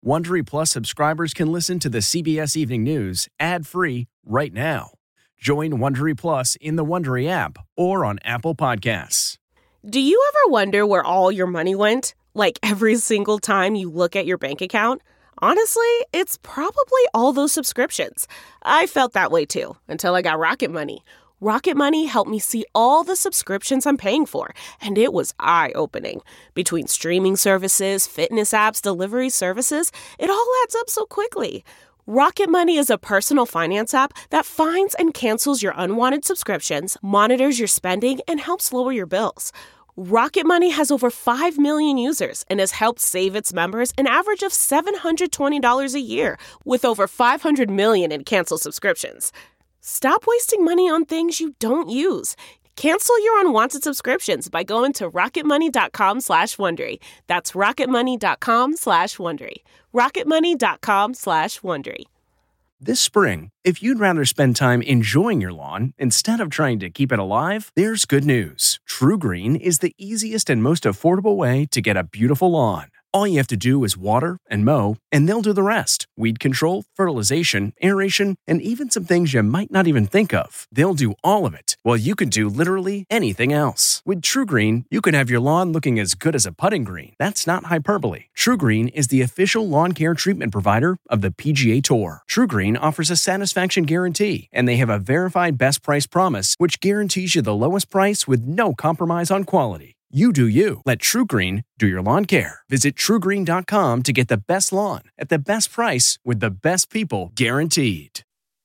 Wondery Plus subscribers can listen to the CBS Evening News ad-free right now. Join Wondery Plus in the Wondery app or on Apple Podcasts. Do you ever wonder where all your money went? Like every single time you look at your bank account? Honestly, it's probably all those subscriptions. I felt that way too, until I got Rocket Money. Rocket Money helped me see all the subscriptions I'm paying for, and it was eye-opening. Between streaming services, fitness apps, delivery services, it all adds up so quickly. Rocket Money is a personal finance app that finds and cancels your unwanted subscriptions, monitors your spending, and helps lower your bills. Rocket Money has over 5 million users and has helped save its members an average of $720 a year, with over 500 million in canceled subscriptions. Stop wasting money on things you don't use. Cancel your unwanted subscriptions by going to rocketmoney.com/Wondery. That's rocketmoney.com/Wondery. rocketmoney.com/Wondery. This spring, if you'd rather spend time enjoying your lawn instead of trying to keep it alive, there's good news. True Green is the easiest and most affordable way to get a beautiful lawn. All you have to do is water and mow, and they'll do the rest. Weed control, fertilization, aeration, and even some things you might not even think of. They'll do all of it, while you can do literally anything else. With True Green, you can have your lawn looking as good as a putting green. That's not hyperbole. True Green is the official lawn care treatment provider of the PGA Tour. True Green offers a satisfaction guarantee, and they have a verified best price promise, which guarantees you the lowest price with no compromise on quality. You do you. Let True Green do your lawn care. Visit TrueGreen.com to get the best lawn at the best price with the best people guaranteed.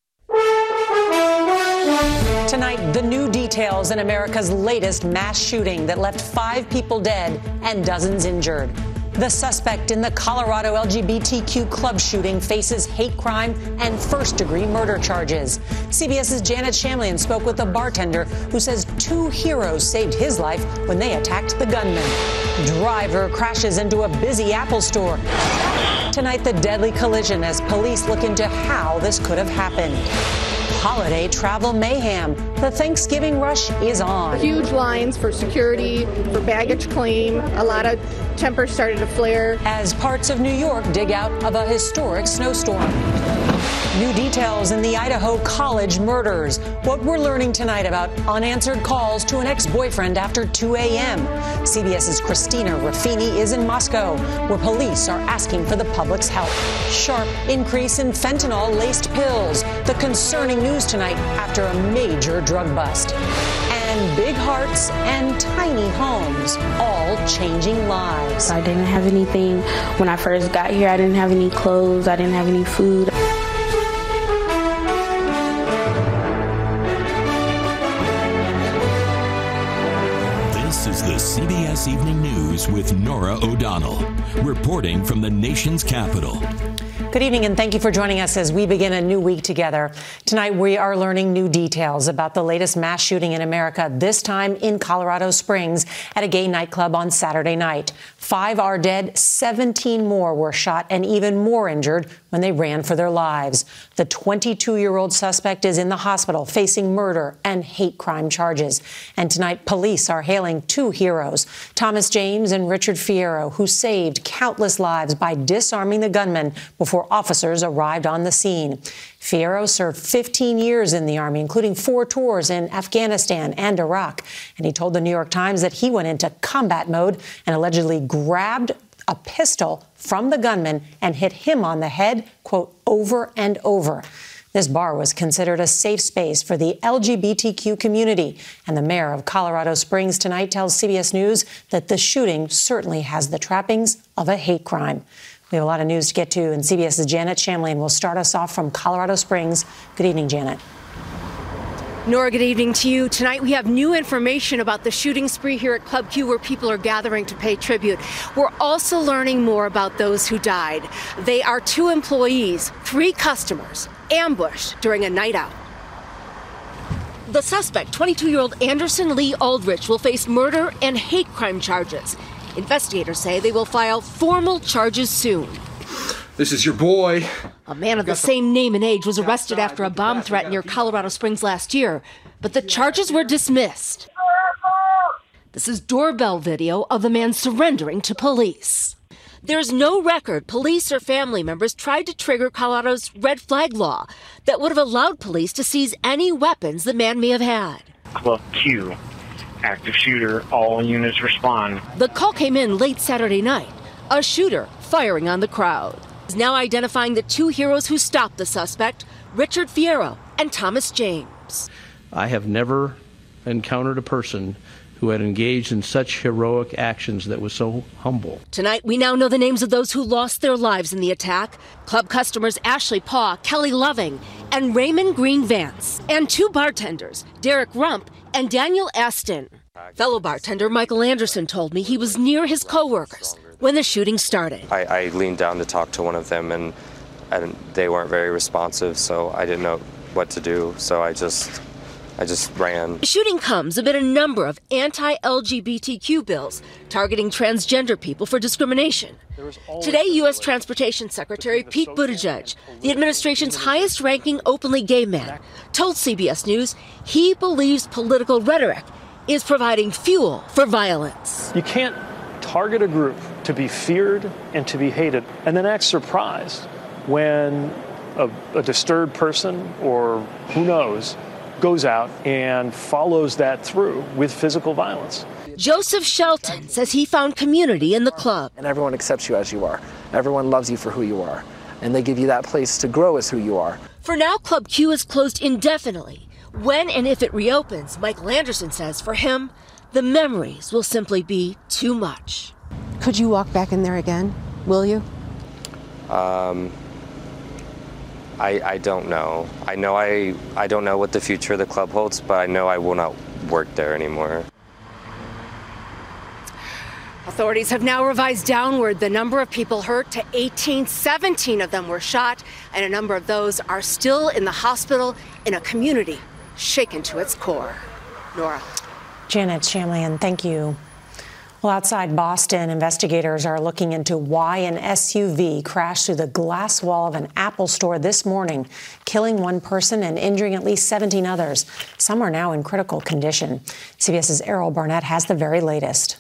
Tonight, the new details in America's latest mass shooting that left 5 people dead and dozens injured. The suspect in the Colorado LGBTQ club shooting faces hate crime and first-degree murder charges. CBS's Janet Shamlian spoke with a bartender who says 2 heroes saved his life when they attacked the gunman. Driver crashes into a busy Apple store. Tonight, the deadly collision as police look into how this could have happened. Holiday travel mayhem. The Thanksgiving rush is on. Huge lines for security, for baggage claim. A lot of tempers started to flare. As parts of New York dig out of a historic snowstorm. New details in the Idaho college murders. What we're learning tonight about unanswered calls to an ex-boyfriend after 2 a.m. CBS's Christina Ruffini is in Moscow, where police are asking for the public's help. Sharp increase in fentanyl-laced pills. The concerning news tonight after a major drug bust. And big hearts and tiny homes, all changing lives. I didn't have anything when I first got here. I didn't have any clothes. I didn't have any food. This is the CBS Evening News with Norah O'Donnell, reporting from the nation's capital. Good evening, and thank you for joining us as we begin a new week together. Tonight, we are learning new details about the latest mass shooting in America, this time in Colorado Springs at a gay nightclub on Saturday night. 5 are dead, 17 more were shot, and even more injured when they ran for their lives. The 22-year-old suspect is in the hospital facing murder and hate crime charges. And tonight, police are hailing 2 heroes, Thomas James and Richard Fierro, who saved countless lives by disarming the gunman before officers arrived on the scene. Fierro served 15 years in the Army, including 4 tours in Afghanistan and Iraq. And he told the New York Times that he went into combat mode and allegedly grabbed a pistol from the gunman and hit him on the head, quote, over and over. This bar was considered a safe space for the LGBTQ community. And the mayor of Colorado Springs tonight tells CBS News that the shooting certainly has the trappings of a hate crime. We have a lot of news to get to, and CBS's Janet Shamlian will start us off from Colorado Springs. Good evening, Janet. Nora, good evening to you. Tonight we have new information about the shooting spree here at Club Q, where people are gathering to pay tribute. We're also learning more about those who died. They are 2 employees, 3 customers, ambushed during a night out. The suspect, 22-year-old Anderson Lee Aldrich, will face murder and hate crime charges. Investigators say they will file formal charges soon. This is your boy. A man of the same name and age was arrested after a bomb threat near Colorado Springs last year, but the charges were dismissed. This is doorbell video of the man surrendering to police. There's no record police or family members tried to trigger Colorado's red flag law that would have allowed police to seize any weapons the man may have had. Club Q, active shooter, all units respond. The call came in late Saturday night. A shooter firing on the crowd is now identifying the two heroes who stopped the suspect, Richard Fierro and Thomas James. I have never encountered a person who had engaged in such heroic actions that was so humble. Tonight, we now know the names of those who lost their lives in the attack. Club customers Ashley Paw, Kelly Loving, and Raymond Green Vance. And two bartenders, Derek Rump and Daniel Aston. Fellow bartender Michael Anderson told me he was near his coworkers when the shooting started. I leaned down to talk to one of them, and they weren't very responsive, so I didn't know what to do, so I just ran. The shooting comes amid a number of anti-LGBTQ bills targeting transgender people for discrimination. Today, U.S. Transportation Secretary Pete Buttigieg, the administration's highest-ranking openly gay man, told CBS News he believes political rhetoric is providing fuel for violence. You can't target a group to be feared and to be hated and then act surprised when a disturbed person, or who knows, goes out and follows that through with physical violence. Joseph Shelton says he found community in the club. And everyone accepts you as you are. Everyone loves you for who you are. And they give you that place to grow as who you are. For now, Club Q is closed indefinitely. When and if it reopens, Michael Anderson says for him, the memories will simply be too much. Could you walk back in there again? Will you? I don't know. I don't know what the future of the club holds, but I know I will not work there anymore. Authorities have now revised downward the number of people hurt to 18. 17 of them were shot, and a number of those are still in the hospital in a community shaken to its core. Nora. Janet Shamlian, thank you. Well, outside Boston, investigators are looking into why an SUV crashed through the glass wall of an Apple store this morning, killing one person and injuring at least 17 others. Some are now in critical condition. CBS's Errol Barnett has the very latest.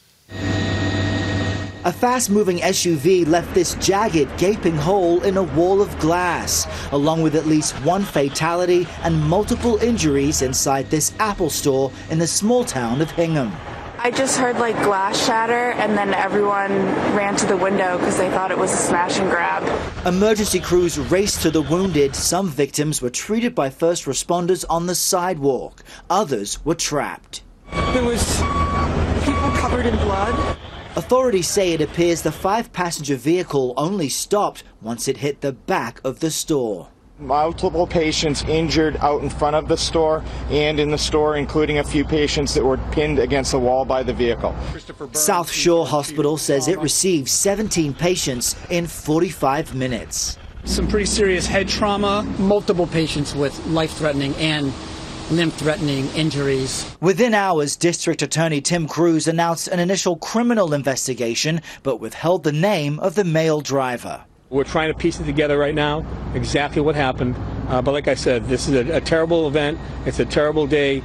A fast-moving SUV left this jagged, gaping hole in a wall of glass, along with at least one fatality and multiple injuries inside this Apple store in the small town of Hingham. I just heard like glass shatter, and then everyone ran to the window because they thought it was a smash and grab. Emergency crews raced to the wounded. Some victims were treated by first responders on the sidewalk. Others were trapped. There was people covered in blood. Authorities say it appears the 5-passenger vehicle only stopped once it hit the back of the store. Multiple patients injured out in front of the store and in the store, including a few patients that were pinned against the wall by the vehicle. South Shore Hospital says it received 17 patients in 45 minutes. Some pretty serious head trauma. Multiple patients with life-threatening and limb-threatening injuries. Within hours, District Attorney Tim Cruz announced an initial criminal investigation, but withheld the name of the male driver. We're trying to piece it together right now, exactly what happened. But like I said, this is a terrible event. It's a terrible day.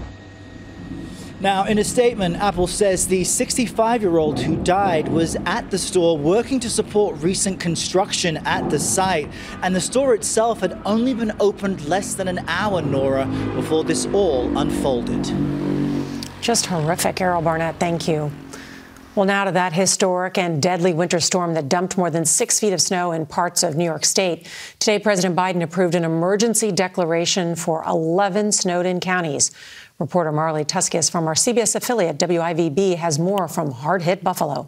Now, in a statement, Apple says the 65-year-old who died was at the store working to support recent construction at the site. And the store itself had only been opened less than an hour, Nora, before this all unfolded. Just horrific. Errol Barnett, thank you. Well, now to that historic and deadly winter storm that dumped more than 6 feet of snow in parts of New York State. Today, President Biden approved an emergency declaration for 11 snowed-in counties. Reporter Marley Tuskus from our CBS affiliate WIVB has more from hard-hit Buffalo.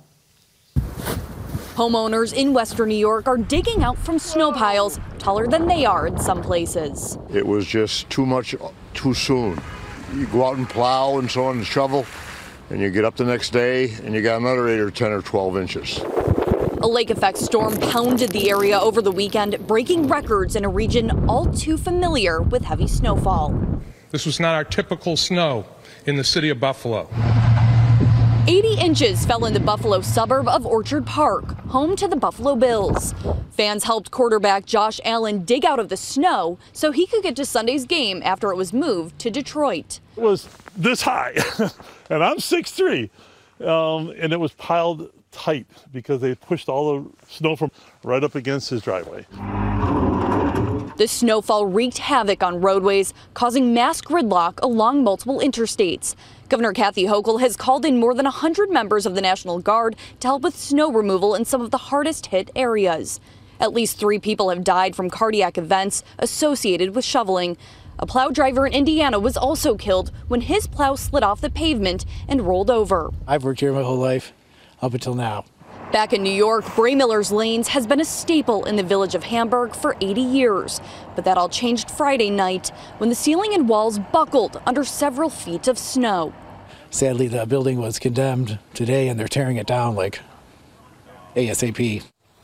Homeowners in western New York are digging out from snow piles taller than they are in some places. It was just too much too soon. You go out and plow and so on and shovel, and you get up the next day and you got another 8 or 10 or 12 inches. A lake-effect storm pounded the area over the weekend, breaking records in a region all too familiar with heavy snowfall. This was not our typical snow in the city of Buffalo. 80 inches fell in the Buffalo suburb of Orchard Park, home to the Buffalo Bills. Fans helped quarterback Josh Allen dig out of the snow so he could get to Sunday's game after it was moved to Detroit. It was this high, and I'm 6'3", and it was piled tight because they pushed all the snow from right up against his driveway. The snowfall wreaked havoc on roadways, causing mass gridlock along multiple interstates. Governor Kathy Hochul has called in more than 100 members of the National Guard to help with snow removal in some of the hardest hit areas. At least 3 people have died from cardiac events associated with shoveling. A plow driver in Indiana was also killed when his plow slid off the pavement and rolled over. I've worked here my whole life, up until now. Back in New York, Bray Miller's Lanes has been a staple in the village of Hamburg for 80 years. But that all changed Friday night when the ceiling and walls buckled under several feet of snow. Sadly, the building was condemned today, and they're tearing it down like ASAP.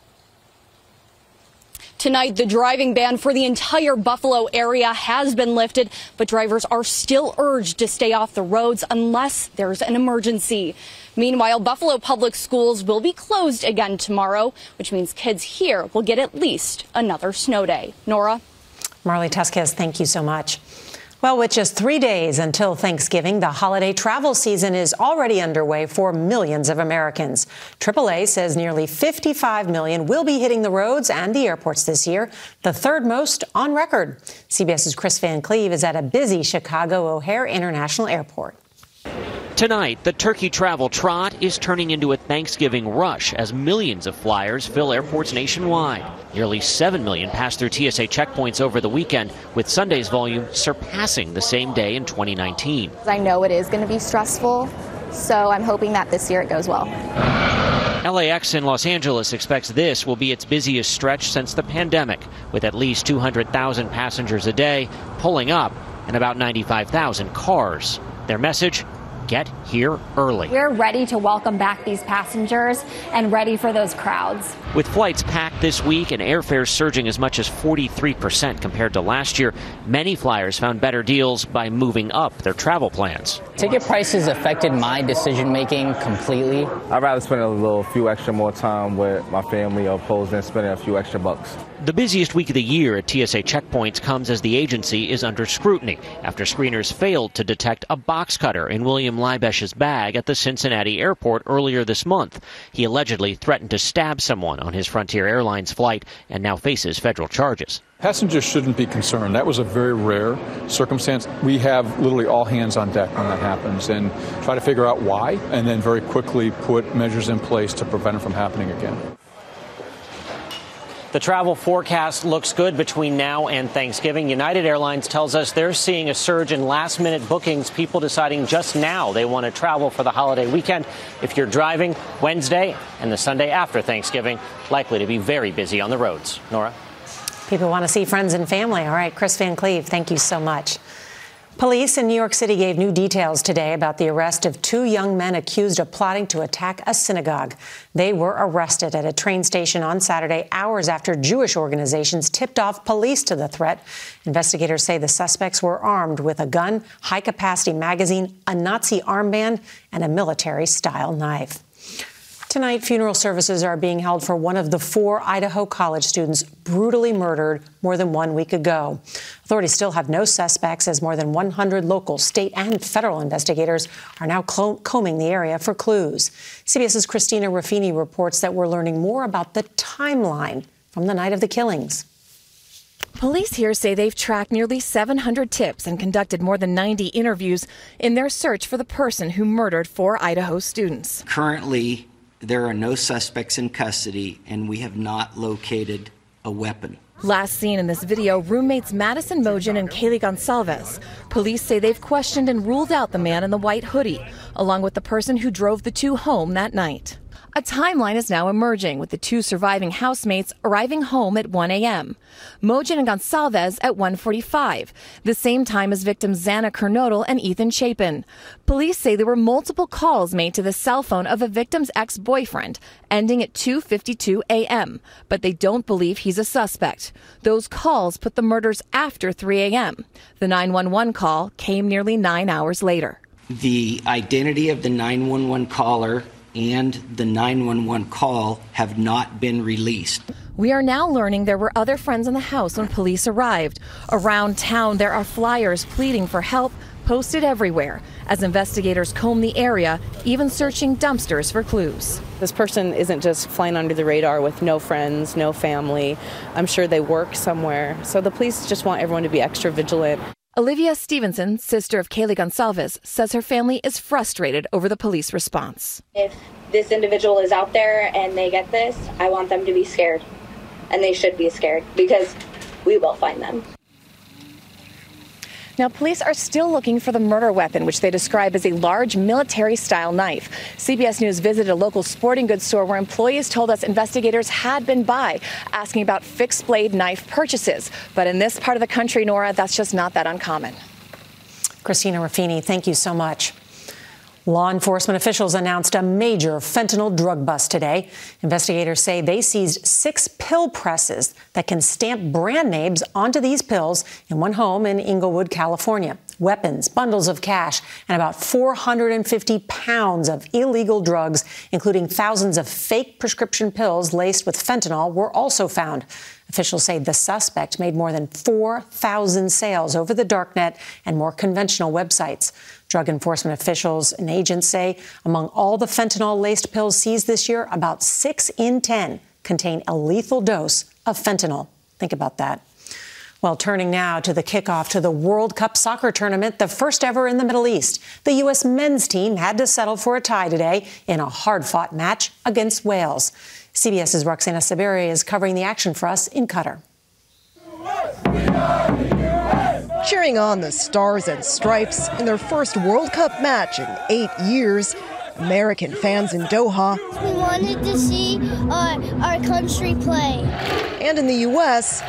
Tonight, the driving ban for the entire Buffalo area has been lifted, but drivers are still urged to stay off the roads unless there's an emergency. Meanwhile, Buffalo Public Schools will be closed again tomorrow, which means kids here will get at least another snow day. Nora? Marley Tusquez, thank you so much. Well, with just 3 days until Thanksgiving, the holiday travel season is already underway for millions of Americans. AAA says nearly 55 million will be hitting the roads and the airports this year, the third most on record. CBS's Chris Van Cleve is at a busy Chicago O'Hare International Airport. Tonight, the turkey travel trot is turning into a Thanksgiving rush as millions of flyers fill airports nationwide. Nearly 7 million passed through TSA checkpoints over the weekend, with Sunday's volume surpassing the same day in 2019. I know it is going to be stressful, so I'm hoping that this year it goes well. LAX in Los Angeles expects this will be its busiest stretch since the pandemic, with at least 200,000 passengers a day pulling up and about 95,000 cars. Their message? Get here early. We're ready to welcome back these passengers and ready for those crowds. With flights packed this week and airfares surging as much as 43% compared to last year, many flyers found better deals by moving up their travel plans. Ticket prices affected my decision-making completely. I'd rather spend a few extra more time with my family opposed than spending a few extra bucks. The busiest week of the year at TSA checkpoints comes as the agency is under scrutiny after screeners failed to detect a box cutter in William Leibesh's bag at the Cincinnati airport earlier this month. He allegedly threatened to stab someone on his Frontier Airlines flight and now faces federal charges. Passengers shouldn't be concerned. That was a very rare circumstance. We have literally all hands on deck when that happens and try to figure out why and then very quickly put measures in place to prevent it from happening again. The travel forecast looks good between now and Thanksgiving. United Airlines tells us they're seeing a surge in last-minute bookings, people deciding just now they want to travel for the holiday weekend. If you're driving, Wednesday and the Sunday after Thanksgiving, likely to be very busy on the roads. Nora? People want to see friends and family. All right, Chris Van Cleve, thank you so much. Police in New York City gave new details today about the arrest of 2 young men accused of plotting to attack a synagogue. They were arrested at a train station on Saturday, hours after Jewish organizations tipped off police to the threat. Investigators say the suspects were armed with a gun, high-capacity magazine, a Nazi armband, and a military-style knife. Tonight, funeral services are being held for one of the 4 Idaho college students brutally murdered more than 1 week ago. Authorities still have no suspects as more than 100 local, state, and federal investigators are now combing the area for clues. CBS's Christina Ruffini reports that we're learning more about the timeline from the night of the killings. Police here say they've tracked nearly 700 tips and conducted more than 90 interviews in their search for the person who murdered 4 Idaho students. Currently, there are no suspects in custody, and we have not located a weapon. Last seen in this video, roommates Madison Mogen and Kaylee Gonsalves. Police say they've questioned and ruled out the man in the white hoodie, along with the person who drove the 2 home that night. A timeline is now emerging, with the 2 surviving housemates arriving home at 1 a.m. Mogen and Gonsalves at 1:45, the same time as victims Xana Kernodle and Ethan Chapin. Police say there were multiple calls made to the cell phone of a victim's ex-boyfriend, ending at 2:52 a.m., but they don't believe he's a suspect. Those calls put the murders after 3 a.m. The 911 call came nearly 9 hours later. The identity of the 911 caller and the 911 call have not been released. We are now learning there were other friends in the house when police arrived. Around town, there are flyers pleading for help, posted everywhere as investigators comb the area, even searching dumpsters for clues. This person isn't just flying under the radar with no friends, no family. I'm sure they work somewhere. So the police just want everyone to be extra vigilant. Olivia Stevenson, sister of Kaylee Gonsalves, says her family is frustrated over the police response. If this individual is out there and they get this, I want them to be scared. And they should be scared because we will find them. Now, police are still looking for the murder weapon, which they describe as a large military-style knife. CBS News visited a local sporting goods store where employees told us investigators had been by, asking about fixed-blade knife purchases. But in this part of the country, Nora, that's just not that uncommon. Christina Ruffini, thank you so much. Law enforcement officials announced a major fentanyl drug bust today. Investigators say they seized 6 pill presses that can stamp brand names onto these pills in one home in Inglewood, California. Weapons, bundles of cash, and about 450 pounds of illegal drugs, including thousands of fake prescription pills laced with fentanyl, were also found. Officials say the suspect made more than 4,000 sales over the darknet and more conventional websites. Drug enforcement officials and agents say among all the fentanyl-laced pills seized this year, about 6 in 10 contain a lethal dose of fentanyl. Think about that. Well, turning now to the kickoff to the World Cup soccer tournament, the first ever in the Middle East. The U.S. men's team had to settle for a tie today in a hard-fought match against Wales. CBS's Roxana Saberi is covering the action for us in Qatar. Cheering on the Stars and Stripes in their first World Cup match in 8 years, American fans in Doha. We wanted to see our country play. And in the U.S.,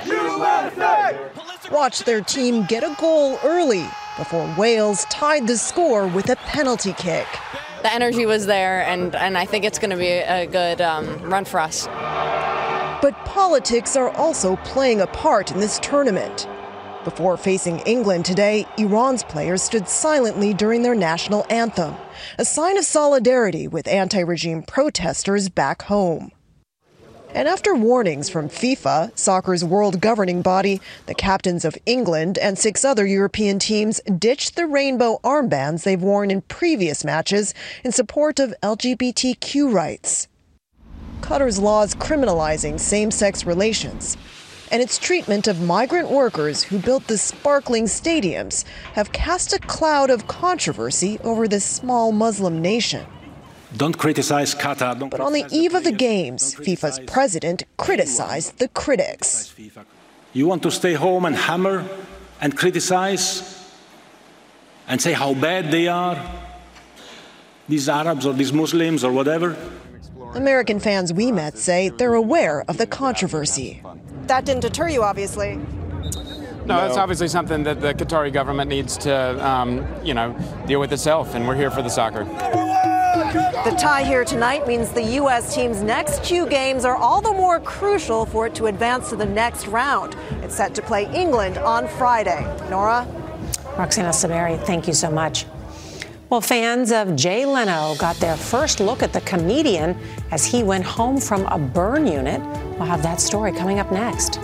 watched their team get a goal early before Wales tied the score with a penalty kick. The energy was there, and I think it's going to be a good run for us. But politics are also playing a part in this tournament. Before facing England today, Iran's players stood silently during their national anthem, a sign of solidarity with anti-regime protesters back home. And after warnings from FIFA, soccer's world governing body, the captains of England and 6 other European teams ditched the rainbow armbands they've worn in previous matches in support of LGBTQ rights. Qatar's laws criminalizing same-sex relations and its treatment of migrant workers who built the sparkling stadiums have cast a cloud of controversy over this small Muslim nation. Don't criticize Qatar. But on the eve of the games, FIFA's president criticized the critics. You want to stay home and hammer and criticize and say how bad they are, these Arabs or these Muslims or whatever? American fans we met say they're aware of the controversy. That didn't deter you, obviously. No, that's obviously something that the Qatari government needs to, deal with itself, and we're here for the soccer. The tie here tonight means the U.S. team's next 2 games are all the more crucial for it to advance to the next round. It's set to play England on Friday. Nora? Roxana Saberi, thank you so much. Well, fans of Jay Leno got their first look at the comedian as he went home from a burn unit. We'll have that story coming up next.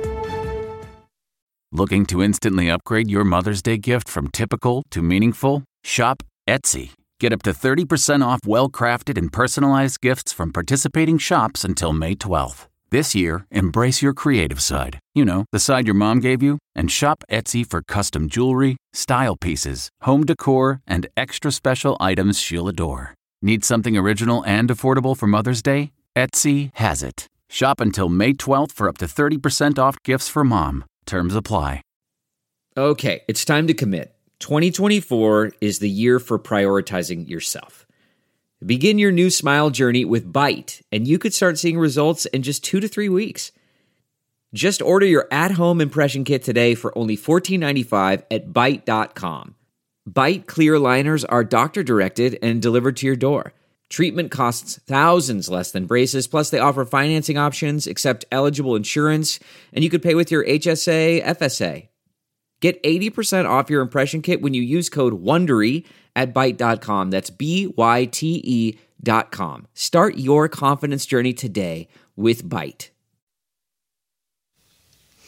Looking to instantly upgrade your Mother's Day gift from typical to meaningful? Shop Etsy. Get up to 30% off well-crafted and personalized gifts from participating shops until May 12th. This year, embrace your creative side. You know, the side your mom gave you. And shop Etsy for custom jewelry, style pieces, home decor, and extra special items she'll adore. Need something original and affordable for Mother's Day? Etsy has it. Shop until May 12th for up to 30% off gifts for mom. Terms apply. Okay, it's time to commit. 2024 is the year for prioritizing yourself. Begin your new smile journey with Byte, and you could start seeing results in just 2 to 3 weeks. Just order your at-home impression kit today for only $14.95 at Byte.com. Byte clear liners are doctor-directed and delivered to your door. Treatment costs thousands less than braces, plus they offer financing options, accept eligible insurance, and you could pay with your HSA, FSA. Get 80% off your impression kit when you use code WONDERY at Byte.com. That's BYTE.com. Start your confidence journey today with Byte.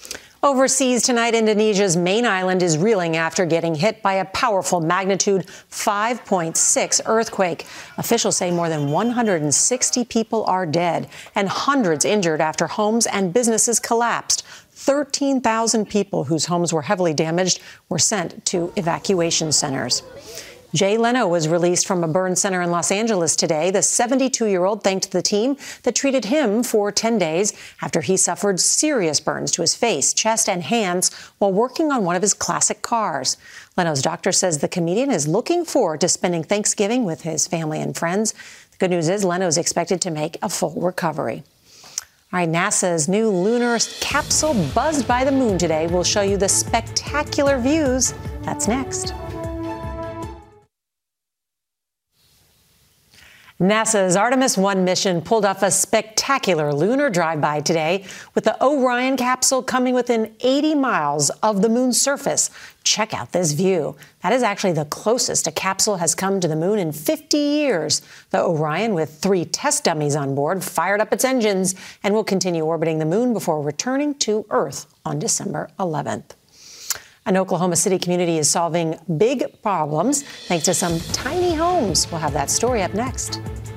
Overseas tonight, Indonesia's main island is reeling after getting hit by a powerful magnitude 5.6 earthquake. Officials say more than 160 people are dead and hundreds injured after homes and businesses collapsed. 13,000 people whose homes were heavily damaged were sent to evacuation centers. Jay Leno was released from a burn center in Los Angeles today. The 72-year-old thanked the team that treated him for 10 days after he suffered serious burns to his face, chest, and hands while working on one of his classic cars. Leno's doctor says the comedian is looking forward to spending Thanksgiving with his family and friends. The good news is Leno is expected to make a full recovery. All right, NASA's new lunar capsule buzzed by the moon today will show you the spectacular views. That's next. NASA's Artemis 1 mission pulled off a spectacular lunar drive-by today, with the Orion capsule coming within 80 miles of the moon's surface. Check out this view. That is actually the closest a capsule has come to the moon in 50 years. The Orion, with 3 test dummies on board, fired up its engines and will continue orbiting the moon before returning to Earth on December 11th. An Oklahoma City community is solving big problems thanks to some tiny homes. We'll have that story up next.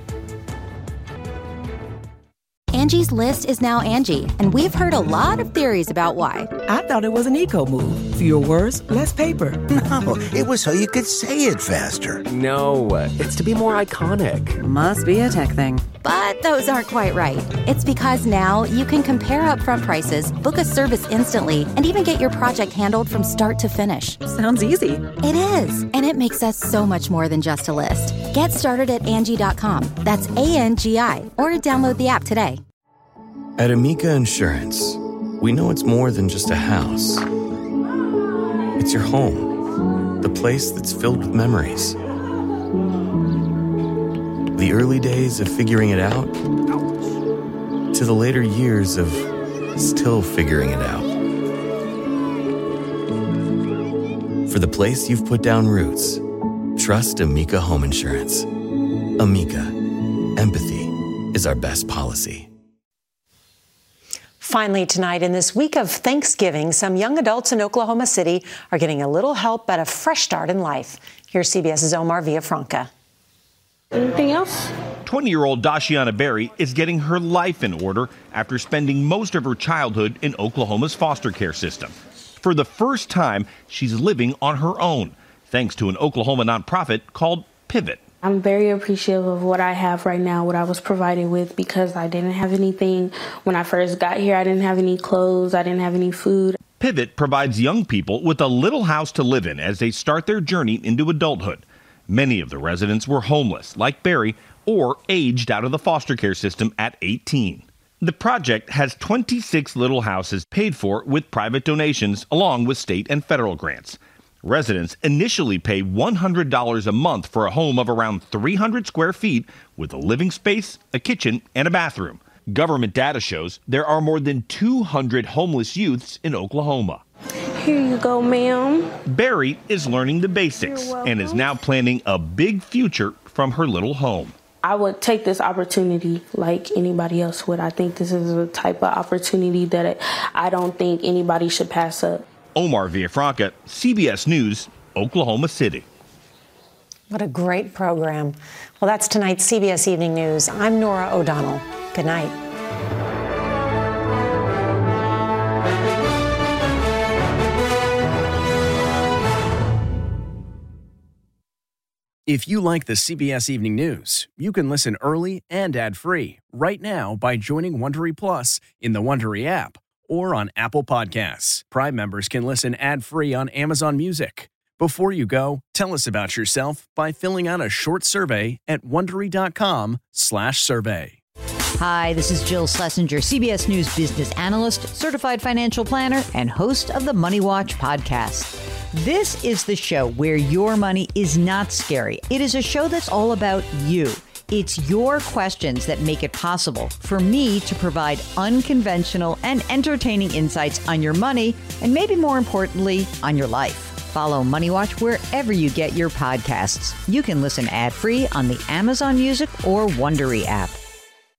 Angie's List is now Angie, and we've heard a lot of theories about why. I thought it was an eco move. Fewer words, less paper. No, it was so you could say it faster. No, it's to be more iconic. Must be a tech thing. But those aren't quite right. It's because now you can compare upfront prices, book a service instantly, and even get your project handled from start to finish. Sounds easy. It is, and it makes us so much more than just a list. Get started at Angie.com. That's ANGI, or download the app today. At Amica Insurance, we know it's more than just a house. It's your home, the place that's filled with memories. The early days of figuring it out, to the later years of still figuring it out. For the place you've put down roots, trust Amica Home Insurance. Amica, empathy is our best policy. Finally tonight, in this week of Thanksgiving, some young adults in Oklahoma City are getting a little help at a fresh start in life. Here's CBS's Omar Villafranca. Anything else? 20-year-old Dashiana Berry is getting her life in order after spending most of her childhood in Oklahoma's foster care system. For the first time, she's living on her own, thanks to an Oklahoma nonprofit called Pivot. I'm very appreciative of what I have right now, what I was provided with, because I didn't have anything. When I first got here, I didn't have any clothes, I didn't have any food. Pivot provides young people with a little house to live in as they start their journey into adulthood. Many of the residents were homeless, like Barry, or aged out of the foster care system at 18. The project has 26 little houses paid for with private donations, along with state and federal grants. Residents initially pay $100 a month for a home of around 300 square feet with a living space, a kitchen, and a bathroom. Government data shows there are more than 200 homeless youths in Oklahoma. Here you go, ma'am. Barry is learning the basics and is now planning a big future from her little home. I would take this opportunity like anybody else would. I think this is a type of opportunity that I don't think anybody should pass up. Omar Villafranca, CBS News, Oklahoma City. What a great program. Well, that's tonight's CBS Evening News. I'm Norah O'Donnell. Good night. If you like the CBS Evening News, you can listen early and ad-free right now by joining Wondery Plus in the Wondery app or on Apple Podcasts. Prime members can listen ad-free on Amazon Music. Before you go, tell us about yourself by filling out a short survey at Wondery.com/survey. Hi, this is Jill Schlesinger, CBS News business analyst, certified financial planner, and host of the Money Watch podcast. This is the show where your money is not scary. It is a show that's all about you. It's your questions that make it possible for me to provide unconventional and entertaining insights on your money, and maybe more importantly, on your life. Follow Money Watch wherever you get your podcasts. You can listen ad-free on the Amazon Music or Wondery app.